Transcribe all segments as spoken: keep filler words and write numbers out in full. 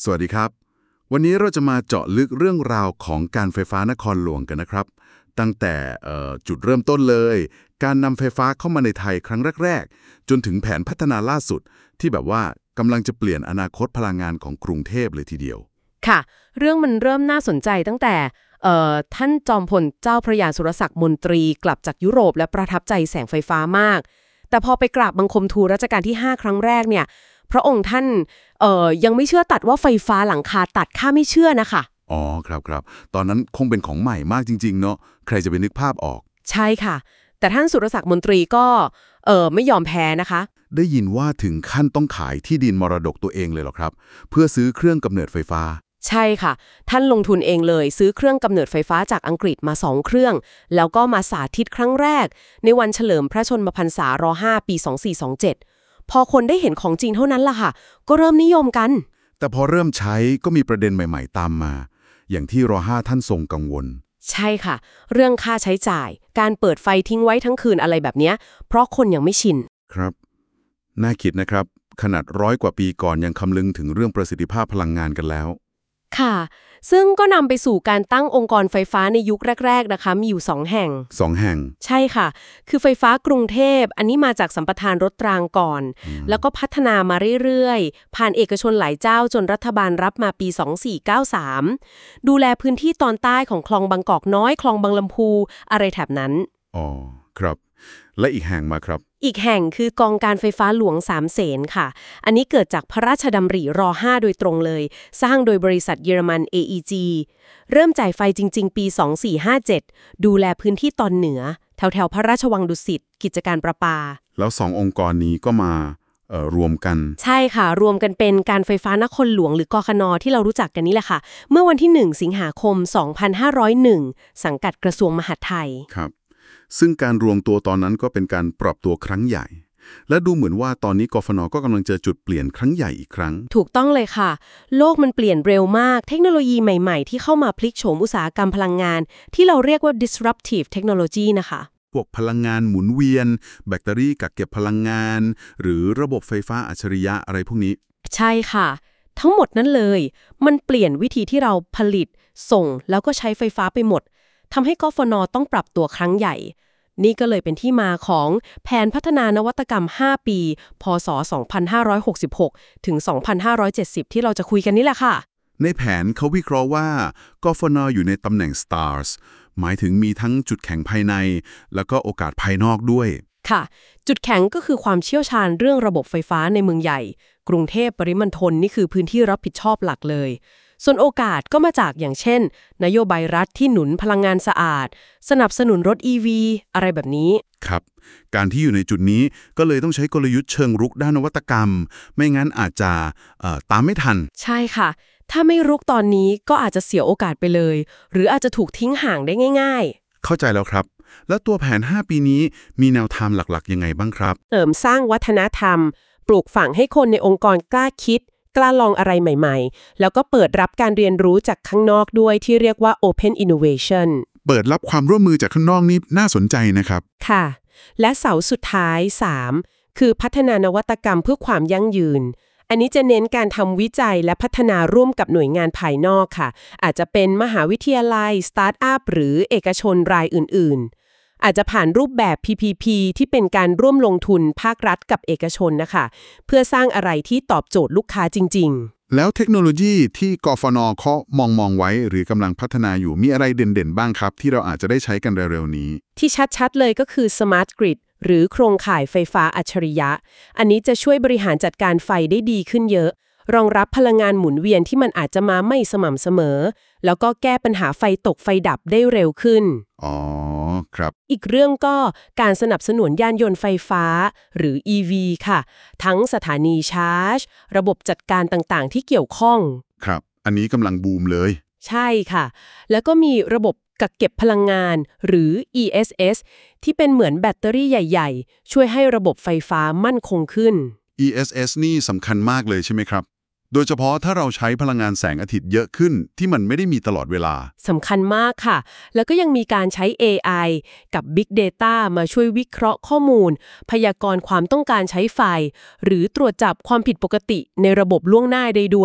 สวัสดีครับวันนี้เราจะมาเจาะลึกเรื่องราวของการไฟฟ้านครหลวงกันนะครับตั้งแต่จุดเริ่มต้นเลยการนำไฟฟ้าเข้ามาในไทยครั้งแรกๆจนถึงแผนพัฒนาล่าสุดที่แบบว่ากำลังจะเปลี่ยนอนาคตพลังงานของกรุงเทพเลยทีเดียวค่ะเรื่องมันเริ่มน่าสนใจตั้งแต่ท่านจอมพลเจ้าพระยาสุรศักดิ์มนตรีกลับจากยุโรปและประทับใจแสงไฟฟ้ามากแต่พอไปกราบบังคมทูลรัชกาลที่ห้าครั้งแรกเนี่ยพระองค์ท่านยังไม่เชื่อตัดว่าไฟฟ้าหลังคาตัดข้าไม่เชื่อนะคะอ๋อครับครับตอนนั้นคงเป็นของใหม่มากจริงๆเนาะใครจะไปนึกภาพออกใช่ค่ะแต่ท่านสุรศักดิ์มนตรีก็เออไม่ยอมแพ้นะคะได้ยินว่าถึงขั้นต้องขายที่ดินมรดกตัวเองเลยเหรอครับเพื่อซื้อเครื่องกำเนิดไฟฟ้าใช่ค่ะท่านลงทุนเองเลยซื้อเครื่องกำเนิดไฟฟ้าจากอังกฤษมาสองเครื่องแล้วก็มาสาธิตครั้งแรกในวันเฉลิมพระชนมพรรษารห้าปีสองสี่สองเจ็ดพอคนได้เห็นของจริงเท่านั้นล่ะค่ะก็เริ่มนิยมกันแต่พอเริ่มใช้ก็มีประเด็นใหม่ๆตามมาอย่างที่รห้าท่านทรงกังวลใช่ค่ะเรื่องค่าใช้จ่ายการเปิดไฟทิ้งไว้ทั้งคืนอะไรแบบนี้เพราะคนยังไม่ชินครับน่าคิดนะครับขนาดร้อยกว่าปีก่อนยังคำนึงถึงเรื่องประสิทธิภาพพลังงานกันแล้วค่ะซึ่งก็นำไปสู่การตั้งองค์กรไฟฟ้าในยุคแรกๆนะคะมีอยู่สองแห่งสองแห่งใช่ค่ะคือไฟฟ้ากรุงเทพอันนี้มาจากสัมปทานรถรางก่อนแล้วก็พัฒนามาเรื่อยๆผ่านเอกชนหลายเจ้าจนรัฐบาลรับมาปีสองสี่เก้าสามดูแลพื้นที่ตอนใต้ของคลองบางกอกน้อยคลองบางลำพูอะไรแถบนั้นอ๋อครับและอีกแห่งมาครับอีกแห่งคือกองการไฟฟ้าหลวงสามเสนค่ะอันนี้เกิดจากพระราชดำริรห้าโดยตรงเลยสร้างโดยบริษัทเยอรมัน เอ อี จี เริ่มจ่ายไฟจริงๆปีสองสี่ห้าเจ็ดดูแลพื้นที่ตอนเหนือแถวๆพระราชวังดุสิตกิจการประปาแล้วสององค์กรนี้ก็มาเอ่อรวมกันใช่ค่ะรวมกันเป็นการไฟฟ้านครหลวงหรือกคน.ที่เรารู้จักกันนี่แหละค่ะเมื่อวันที่หนึ่งสิงหาคมสองพันห้าร้อยเอ็ดสังกัดกระทรวงมหาดไทยครับซึ่งการรวมตัวตอนนั้นก็เป็นการปรับตัวครั้งใหญ่และดูเหมือนว่าตอนนี้กฟน.ก็กำลังเจอจุดเปลี่ยนครั้งใหญ่อีกครั้งถูกต้องเลยค่ะโลกมันเปลี่ยนเร็วมากเทคโนโลยีใหม่ๆที่เข้ามาพลิกโฉมอุตสาหกรรมพลังงานที่เราเรียกว่า disruptive technology นะคะพวกพลังงานหมุนเวียนแบตเตอรี่กักเก็บพลังงานหรือระบบไฟฟ้าอัจฉริยะอะไรพวกนี้ใช่ค่ะทั้งหมดนั้นเลยมันเปลี่ยนวิธีที่เราผลิตส่งแล้วก็ใช้ไฟฟ้าไปหมดทำให้กฟน.ต้องปรับตัวครั้งใหญ่นี่ก็เลยเป็นที่มาของแผนพัฒนานวัตกรรมห้าปีพ.ศ. สองพันห้าร้อยหกสิบหกถึง สองพันห้าร้อยเจ็ดสิบ ที่เราจะคุยกันนี่แหละค่ะในแผนเขาวิเคราะห์ว่ากฟน.อยู่ในตำแหน่ง Stars หมายถึงมีทั้งจุดแข็งภายในแล้วก็โอกาสภายนอกด้วยค่ะจุดแข็งก็คือความเชี่ยวชาญเรื่องระบบไฟฟ้าในเมืองใหญ่กรุงเทพปริมณฑลนี่คือพื้นที่รับผิดชอบหลักเลยส่วนโอกาสก็มาจากอย่างเช่นนโยบายรัฐที่หนุนพลังงานสะอาดสนับสนุนรถ อี วี อะไรแบบนี้ครับการที่อยู่ในจุดนี้ก็เลยต้องใช้กลยุทธ์เชิงรุกด้านนวัตกรรมไม่งั้นอาจจะตามไม่ทันใช่ค่ะถ้าไม่รุกตอนนี้ก็อาจจะเสียโอกาสไปเลยหรืออาจจะถูกทิ้งห่างได้ง่ายๆเข้าใจแล้วครับแล้วตัวแผนห้าปีนี้มีแนวทางหลักๆยังไงบ้างครับเสริมสร้างวัฒนธรรมปลูกฝังให้คนในองค์กรกล้าคิดกล้าลองอะไรใหม่ๆแล้วก็เปิดรับการเรียนรู้จากข้างนอกด้วยที่เรียกว่า Open Innovation เปิดรับความร่วมมือจากข้างนอกนี่น่าสนใจนะครับค่ะและเสาสุดท้ายสามคือพัฒนานวัตกรรมเพื่อความยั่งยืนอันนี้จะเน้นการทำวิจัยและพัฒนาร่วมกับหน่วยงานภายนอกค่ะอาจจะเป็นมหาวิทยาลัยสตาร์ทอัพหรือเอกชนรายอื่นๆอาจจะผ่านรูปแบบ พี พี พี ที่เป็นการร่วมลงทุนภาครัฐกับเอกชนนะคะเพื่อสร้างอะไรที่ตอบโจทย์ลูกค้าจริงๆแล้วเทคโนโลยีที่กฟน.เขามองมองไว้หรือกำลังพัฒนาอยู่มีอะไรเด่นๆบ้างครับที่เราอาจจะได้ใช้กันเร็วๆนี้ที่ชัดๆเลยก็คือ Smart Grid หรือโครงข่ายไฟฟ้าอัจฉริยะอันนี้จะช่วยบริหารจัดการไฟได้ดีขึ้นเยอะรองรับพลังงานหมุนเวียนที่มันอาจจะมาไม่สม่ำเสมอแล้วก็แก้ปัญหาไฟตกไฟดับได้เร็วขึ้นอ๋อครับอีกเรื่องก็การสนับสนุนยานยนต์ไฟฟ้าหรือ อี วี ค่ะทั้งสถานีชาร์จระบบจัดการต่างๆที่เกี่ยวข้องครับอันนี้กำลังบูมเลยใช่ค่ะแล้วก็มีระบบกักเก็บพลังงานหรือ อี เอส เอส ที่เป็นเหมือนแบตเตอรี่ใหญ่ๆช่วยให้ระบบไฟฟ้ามั่นคงขึ้นอี เอส เอส นี่สำคัญมากเลยใช่ไหมครับโดยเฉพาะถ้าเราใช้พลังงานแสงอาทิตย์เยอะขึ้นที่มันไม่ได้มีตลอดเวลาสำคัญมากค่ะแล้วก็ยังมีการใช้ เอ ไอ กับ Big Data มาช่วยวิเคราะห์ข้อมูลพยากรณ์ความต้องการใช้ไฟหรือตรวจจับความผิดปกติในระบบล่วงหน้าได้ด้วยโห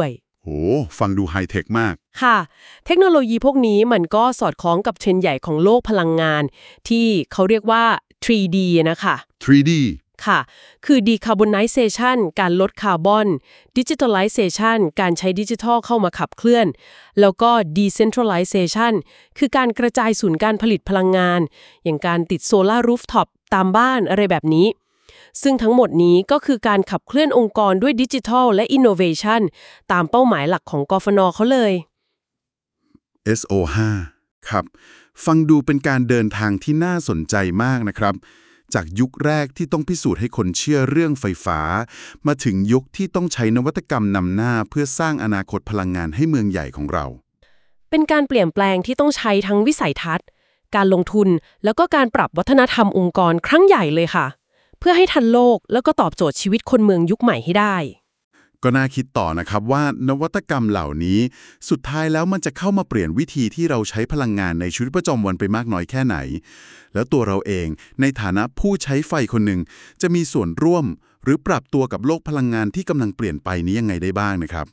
ฟังดูไฮเทคมากค่ะ เทคโนโลยีพวกนี้มันก็สอดคล้องกับเทรนด์ใหญ่ของโลกพลังงาน ที่เขาเรียกว่า ทรี ดี นะคะทรี ดีค่ะ คือ decarbonization การลดคาร์บอน digitalization การใช้ดิจิทัลเข้ามาขับเคลื่อน แล้วก็ decentralization คือการกระจายศูนย์การผลิตพลังงาน อย่างการติดโซลาร์รูฟท็อปตามบ้านอะไรแบบนี้ ซึ่งทั้งหมดนี้ก็คือการขับเคลื่อนองค์กรด้วยดิจิทัลและ innovation ตามเป้าหมายหลักของกฟน.เขาเลยเอส โอ ไฟว์ ครับ ฟังดูเป็นการเดินทางที่น่าสนใจมากนะครับ จากยุคแรกที่ต้องพิสูจน์ให้คนเชื่อเรื่องไฟฟ้า มาถึงยุคที่ต้องใช้นวัตกรรมนำหน้าเพื่อสร้างอนาคตพลังงานให้เมืองใหญ่ของเราเป็นการเปลี่ยนแปลงที่ต้องใช้ทั้งวิสัยทัศน์ การลงทุน แล้วก็การปรับวัฒนธรรมองค์กรครั้งใหญ่เลยค่ะ เพื่อให้ทันโลกแล้วก็ตอบโจทย์ชีวิตคนเมืองยุคใหม่ให้ได้ก็น่าคิดต่อนะครับว่านวัตกรรมเหล่านี้สุดท้ายแล้วมันจะเข้ามาเปลี่ยนวิธีที่เราใช้พลังงานในชีวิตประจำวันไปมากน้อยแค่ไหน แล้วตัวเราเองในฐานะผู้ใช้ไฟคนหนึ่งจะมีส่วนร่วมหรือปรับตัวกับโลกพลังงานที่กำลังเปลี่ยนไปนี้ยังไงได้บ้างนะครับ